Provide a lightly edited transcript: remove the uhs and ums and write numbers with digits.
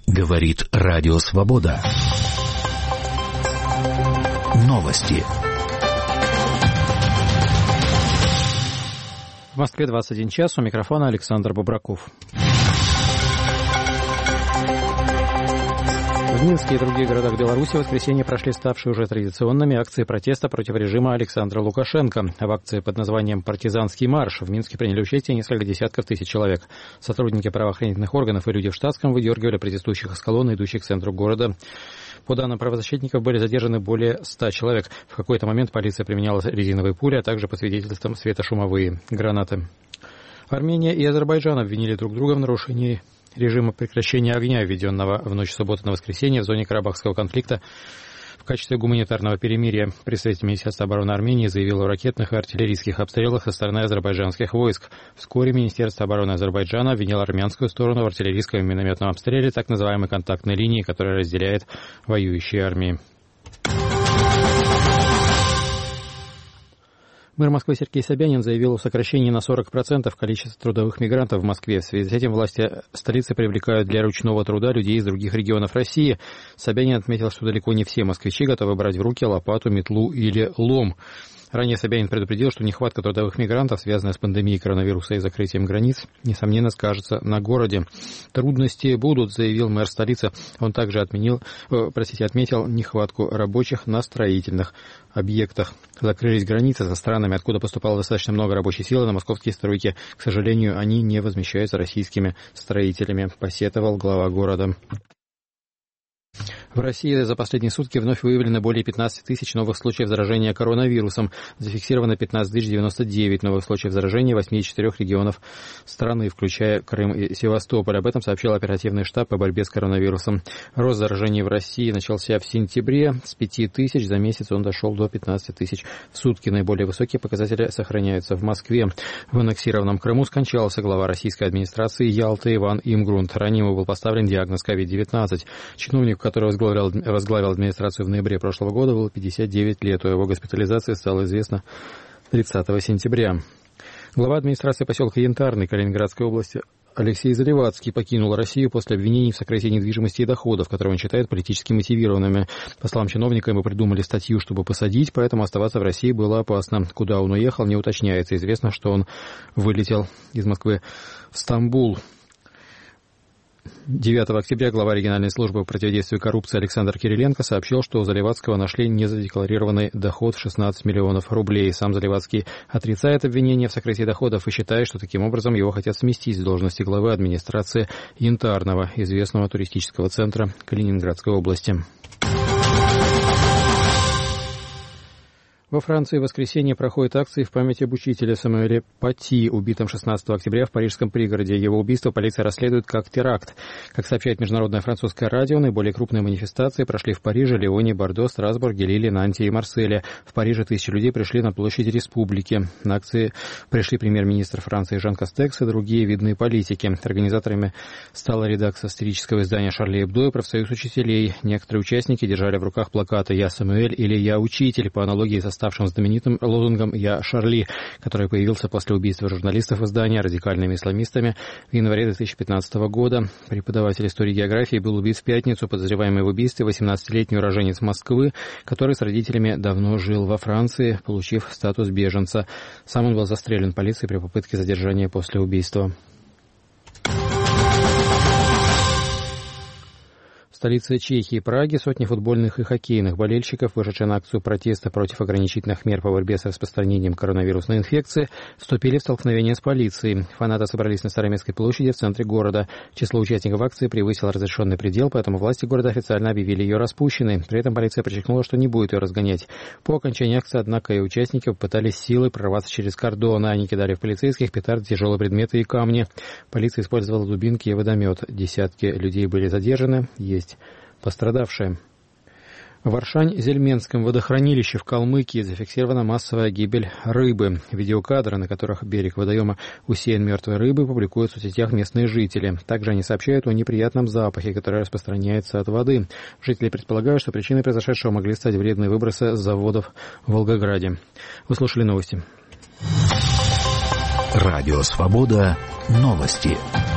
Говорит Радио Свобода. Новости. В Москве 21 час. У микрофона Александр Бобраков. В Минске и других городах Беларуси в воскресенье прошли ставшие уже традиционными акции протеста против режима Александра Лукашенко. В акции под названием «Партизанский марш» в Минске приняли участие несколько десятков тысяч человек. Сотрудники правоохранительных органов и люди в штатском выдергивали протестующих из колонны, идущих к центру города. По данным правозащитников, были задержаны более 100 человек. В какой-то момент полиция применяла резиновые пули, а также, по свидетельствам, светошумовые гранаты. Армения и Азербайджан обвинили друг друга в нарушении режима прекращения огня, введенного в ночь субботы на воскресенье в зоне Карабахского конфликта. В качестве гуманитарного перемирия представитель Министерства обороны Армении заявил о ракетных и артиллерийских обстрелах со стороны азербайджанских войск. Вскоре Министерство обороны Азербайджана обвинило армянскую сторону в артиллерийском и минометном обстреле так называемой контактной линии, которая разделяет воюющие армии. Мэр Москвы Сергей Собянин заявил о сокращении на 40% количества трудовых мигрантов в Москве. В связи с этим власти столицы привлекают для ручного труда людей из других регионов России. Собянин отметил, что далеко не все москвичи готовы брать в руки лопату, метлу или лом. Ранее Собянин предупредил, что нехватка трудовых мигрантов, связанная с пандемией коронавируса и закрытием границ, несомненно скажется на городе. Трудности будут, заявил мэр столицы. Он также отметил нехватку рабочих на строительных объектах. Закрылись границы со странами, откуда поступало достаточно много рабочей силы на московские стройки. К сожалению, они не возмещаются российскими строителями, посетовал глава города. В России за последние сутки вновь выявлено более 15 тысяч новых случаев заражения коронавирусом. Зафиксировано 15 099 новых случаев заражения в 84 регионов страны, включая Крым и Севастополь. Об этом сообщил оперативный штаб по борьбе с коронавирусом. Рост заражений в России начался в сентябре. С 5 тысяч за месяц он дошел до 15 тысяч в сутки. Наиболее высокие показатели сохраняются в Москве. В аннексированном Крыму скончался глава российской администрации Ялты Иван Имгрунт. Ранее ему был поставлен диагноз COVID-19. Чиновник, который возглавил администрацию в ноябре прошлого года, было 59 лет. О его госпитализации стало известно 30 сентября. Глава администрации поселка Янтарный Калининградской области Алексей Заливацкий покинул Россию после обвинений в сокрытии недвижимости и доходов, которые он считает политически мотивированными. По словам чиновника, ему придумали статью, чтобы посадить, поэтому оставаться в России было опасно. Куда он уехал, не уточняется. Известно, что он вылетел из Москвы в Стамбул. 9 октября глава региональной службы по противодействию коррупции Александр Кириленко сообщил, что у Заливацкого нашли незадекларированный доход в 16 миллионов рублей. Сам Заливацкий отрицает обвинения в сокрытии доходов и считает, что таким образом его хотят сместить с должности главы администрации Янтарного, известного туристического центра Калининградской области. Во Франции в воскресенье проходят акции в память об учителе Самуэле Пати, убитом 16 октября в парижском пригороде. Его убийство полиция расследует как теракт. Как сообщает международное французское радио, наиболее крупные манифестации прошли в Париже, Лионе, Бордо, Страсбурге, Лиле, Нанте и Марселе. В Париже тысячи людей пришли на площадь Республики. На акции пришли премьер-министр Франции Жан Кастекс и другие видные политики. Организаторами стала редакция сатирического издания «Шарли Эбдо» и профсоюз учителей. Некоторые участники держали в руках плакаты «Я Самуэль» или «Я учитель» по аналогии со ставшим знаменитым лозунгом «Я Шарли», который появился после убийства журналистов издания радикальными исламистами в январе 2015 года. Преподаватель истории и географии был убит в пятницу. Подозреваемый в убийстве 18-летний уроженец Москвы, который с родителями давно жил во Франции, получив статус беженца. Сам он был застрелен полицией при попытке задержания после убийства. В столице Чехии, Праге, сотни футбольных и хоккейных болельщиков, вышедшие на акцию протеста против ограничительных мер по борьбе с распространением коронавирусной инфекции, вступили в столкновение с полицией. Фанаты собрались на Староместской площади в центре города. Число участников акции превысило разрешенный предел, поэтому власти города официально объявили ее распущенной. При этом полиция подчеркнула, что не будет ее разгонять. По окончании акции, однако, и участники попытались силой прорваться через кордон. Они кидали в полицейских петарды, тяжелые предметы и камни. Полиция использовала дубинки и водомет. Десятки людей были задержаны. Есть пострадавшие. В Аршань-Зельменском водохранилище в Калмыкии зафиксирована массовая гибель рыбы. Видеокадры, на которых берег водоема усеян мертвой рыбой, публикуют в соцсетях местные жители. Также они сообщают о неприятном запахе, который распространяется от воды. Жители предполагают, что причиной произошедшего могли стать вредные выбросы с заводов в Волгограде. Вы слушали новости. Радио «Свобода». Новости.